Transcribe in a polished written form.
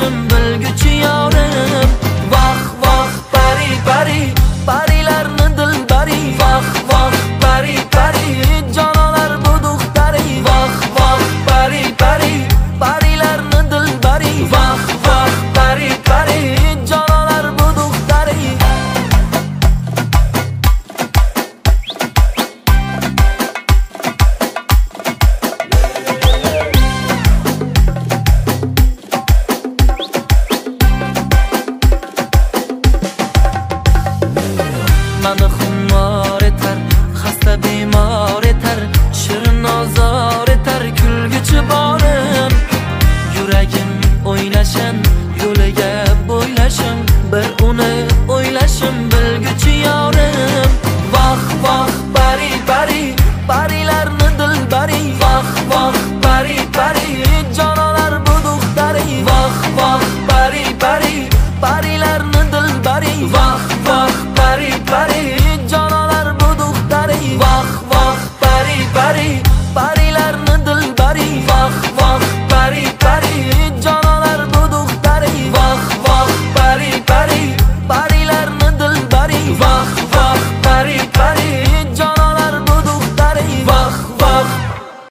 ko'zim bilguchi yorim. Voh voh pari pari, parilarni dilbari. Voh voh pari pari, jonolar bu duxtari. Voh voh pari pari, parilarni dilbari. Voh voh pari pari, jonolar bu duxtari. Mani xumor etar, xasta bemor etar, shirin ozor etar kulguchi borim. Yuragim o'ynashin, yo'liga bo'ylashim.